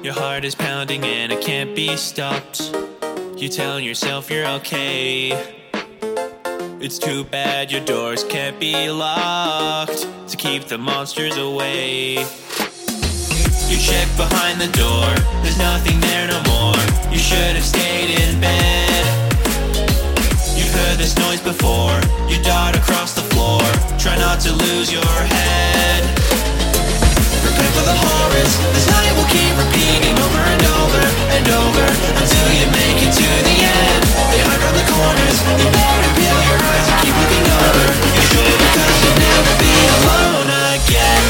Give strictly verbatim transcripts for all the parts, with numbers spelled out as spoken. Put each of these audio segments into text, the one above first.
Your heart is pounding and it can't be stopped. You tell yourself you're okay. It's too bad your doors can't be locked to keep the monsters away. You check behind the door, there's nothing there no more. You should have stayed in bed. You've heard this noise before. You dart across the floor, try not to lose your head. Prepare for the horrors, this night will keep repeating over and over and over until you make it to the end. They hide around the corners, you better peel your eyes and keep looking over your shoulder, cause you'll never be alone again.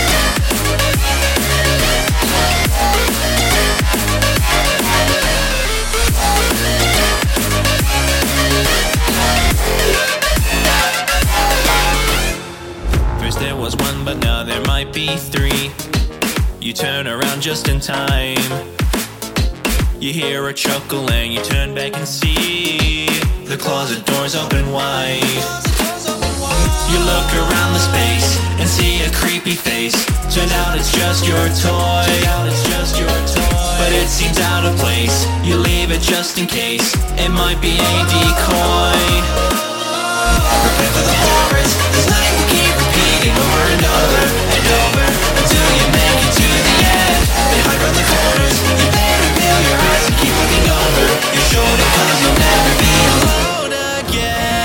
First there was one, but now there might be three. You turn around just in time. You hear a chuckle and you turn back and see the closet doors open wide. You look around the space and see a creepy face. Turns out it's just your toy. But it seems out of place. You leave it just in case. It might be a decoy. Prepare for the horrors. This night will keep repeating over and over and over until you make it to the end. They hide around the corners. You better peel your eyes and keep looking over your shoulder, cause you'll never be alone again.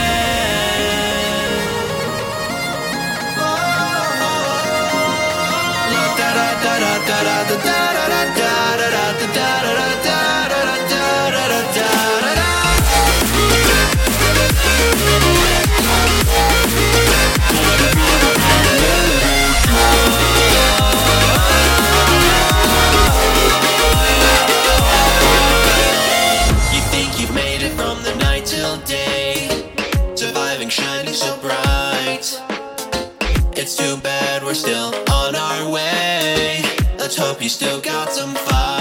Shining so bright. It's too bad we're still on our way. Let's hope you still got some fight.